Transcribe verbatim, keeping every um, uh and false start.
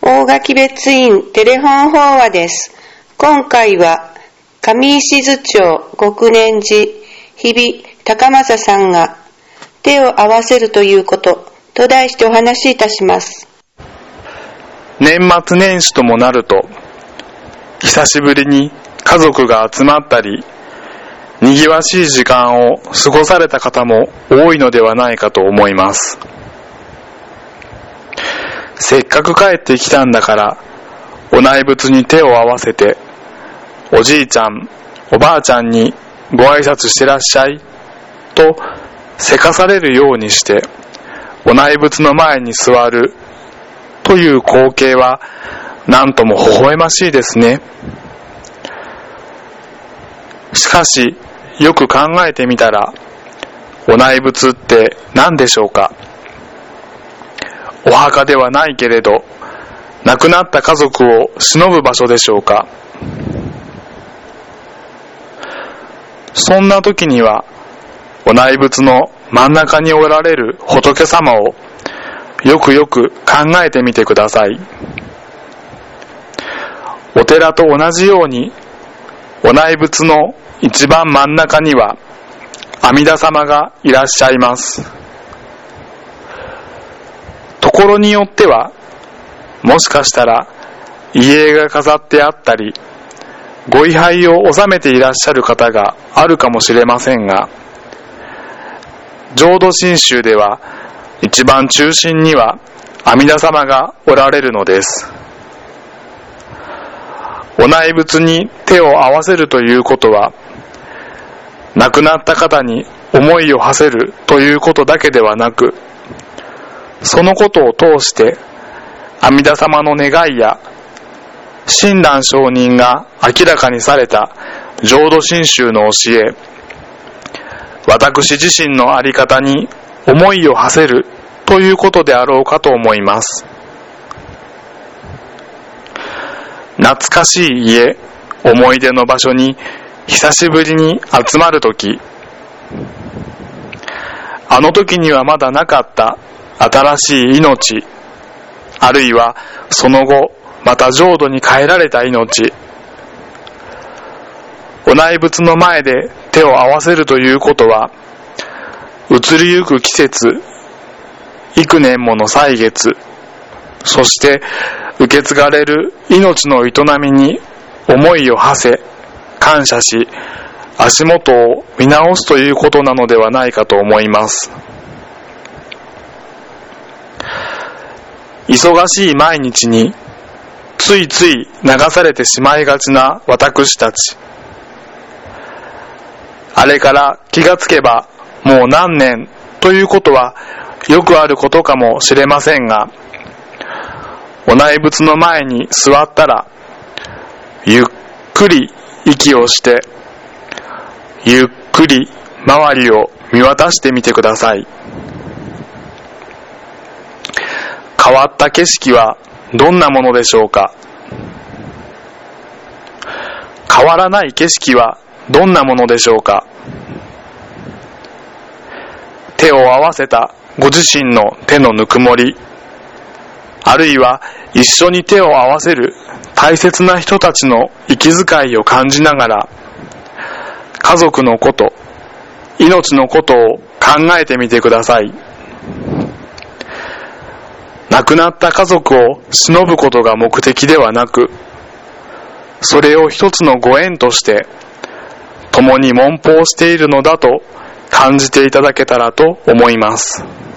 大垣別院テレフォン法話です。今回は上石津町極念寺日比高正さんが手を合わせるということと題してお話しいたします。 年末年始ともなると久しぶりに家族が集まったりにぎわしい時間を過ごされた方も多いのではないかと思います。せっかく帰ってきたんだからお内仏に手を合わせておじいちゃんおばあちゃんにご挨拶してらっしゃいとせかされるようにしてお内仏の前に座るという光景はなんとも微笑ましいですね。しかしよく考えてみたらお内仏って何でしょうか。お墓ではないけれど亡くなった家族を偲ぶ場所でしょうか。そんな時にはお内仏の真ん中におられる仏様をよくよく考えてみてください。お寺と同じようにお内仏の一番真ん中には阿弥陀様がいらっしゃいます。ところによってはもしかしたら遺影が飾ってあったりご位牌を納めていらっしゃる方があるかもしれませんが、浄土真宗では一番中心には阿弥陀様がおられるのです。お内仏に手を合わせるということは亡くなった方に思いを馳せるということだけではなく、そのことを通して阿弥陀様の願いや親鸞上人が明らかにされた浄土真宗の教え、私自身の在り方に思いを馳せるということであろうかと思います。懐かしい家、思い出の場所に久しぶりに集まるとき、あの時にはまだなかった新しい命、あるいはその後また浄土に帰られた命、お内仏の前で手を合わせるということは移りゆく季節、幾年もの歳月、そして受け継がれる命の営みに思いを馳せ感謝し足元を見直すということなのではないかと思います。忙しい毎日についつい流されてしまいがちな私たち、あれから気がつけばもう何年ということはよくあることかもしれませんが、お内仏の前に座ったらゆっくり息をしてゆっくり周りを見渡してみてください。変わった景色はどんなものでしょうか。変わらない景色はどんなものでしょうか。手を合わせたご自身の手のぬくもり、あるいは一緒に手を合わせる大切な人たちの息遣いを感じながら、家族のこと、命のことを考えてみてください。亡くなった家族を偲ぶことが目的ではなく、それを一つのご縁として共に聞法しているのだと感じていただけたらと思います。